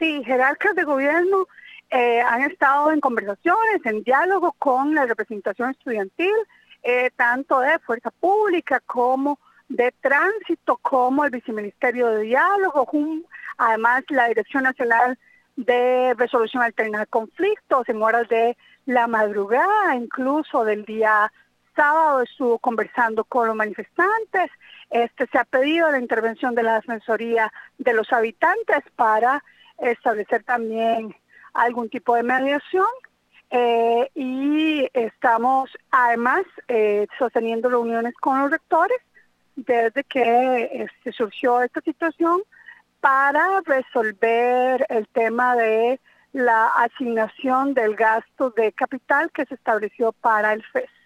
Sí, jerarcas de gobierno han estado en conversaciones, en diálogo con la representación estudiantil, tanto de Fuerza Pública como de Tránsito, como el Viceministerio de Diálogo, además la Dirección Nacional de Resolución Alterna de Conflictos. En horas de la madrugada, incluso del día sábado, estuvo conversando con los manifestantes. Se ha pedido la intervención de la Defensoría de los Habitantes para establecer también algún tipo de mediación, y estamos además sosteniendo reuniones con los rectores desde que surgió esta situación para resolver el tema de la asignación del gasto de capital que se estableció para el FES.